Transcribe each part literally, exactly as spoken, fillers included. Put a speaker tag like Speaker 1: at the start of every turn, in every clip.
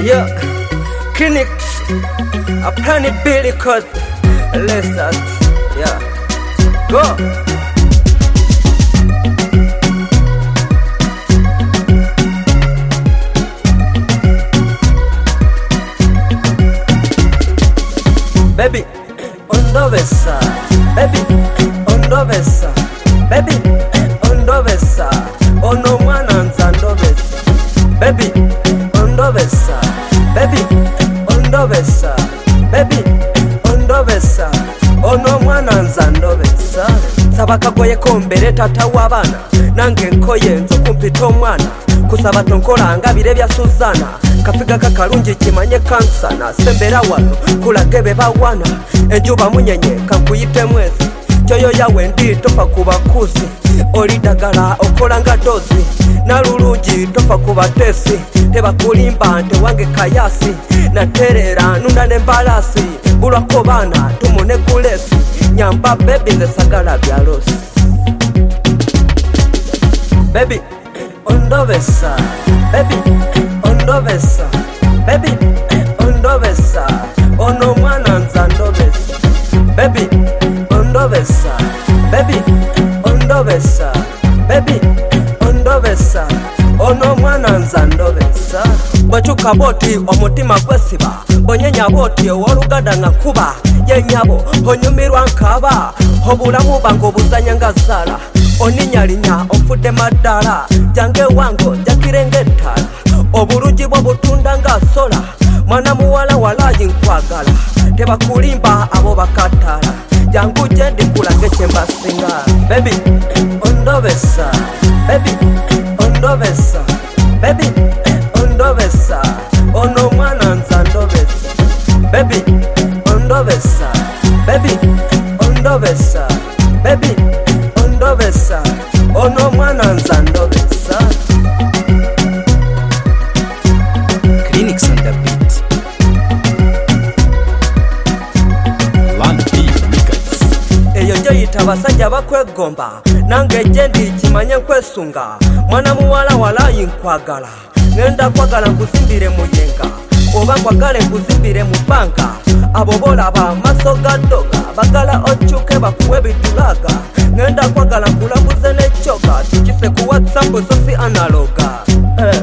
Speaker 1: Yeah, clinics, a planet Billy cut. Let's start. Yeah, go. Baby, ondovesa. Baby, ondovesa. Baby, ondovesa. Ono mwana nzandovesa. Baby, ondovesa. Baby, ondovesa. Baby, ondovesa. Ono mwana nzandovesa. Sabakagoye kombere tata wabana. Nange nkoye nzo kumpita omwana. Kusaba tonkolanga bire bya Suzana. Kafiga kakalungi kimanye kansana. Sembera wano kulagebe bawana. Enjuba munyenye kankuyite mwezi. Choyo yawe ndi tofa kubakuzi. Olidagala okolanga dozi. Nalulungi tofa kubatesi. Teba kulimba nte wange kayasi. Naterera nunda nembalasi. Bulwako bana tumune kulesi. Nyamba baby nze sagala byalosi. Baby, ondovesa. Baby, ondovesa. Baby, ondovesa. Ono mwana nzandovesa. Baby, ondovesa. Baby, ondovesa. Baby, ondovesa. Ono mwana nzandovesa. Bwechuka boti omutima gwesiba. Bonyenya boti owolugada nga kuba. Yenyabo onyumirwa nkaba. Obulamu bango buzanya nga zala. Oninyalinya ofude madala. Jange wango njakirengetala. Obulungi bwo butunda nga sola. Mwana muwala walayi nkwagala. Teba kulimba abo bakatala. Jangu jendi kulange chembasinga. Baby, ondovesa. Baby, ondovesa. Baby, ondovesa. Ono mwana nzandovesa. Baby, ondovesa. Baby, ondovesa. Baby, ondovesa. Ono mwana nzandovesa.
Speaker 2: Clinics on the beat. Land B Records.
Speaker 1: Eyo njo yita basajja bakwegomba. Nange jendi kimanye nkwesunga. Mwana muwala walayi nkwagala. Ngenda kwagala nkuzimbire muyenga. Oba kwagale nkuzimbire mu banka. Abo bolaba maso gadoga. Bagala ochuke bakuwe bitulaga. Ngenda kwagala nkulambuze nechoka. Tukise ku WhatsApp so si analoga. eh.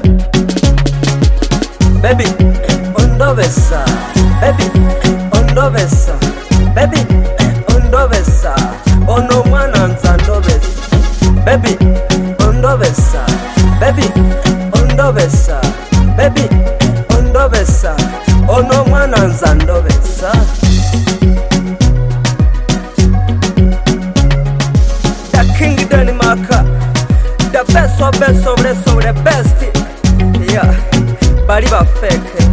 Speaker 1: Baby, ondovesa. Baby, ondovesa. Baby, ondovesa. Ono mwana nzandovesa. Baby, ondovesa. Baby, ondovesa. Baby, ondovesa. Ono mwana nzandovesa. The King Denmark, the best of best of the best. Yeah, bali ba fake.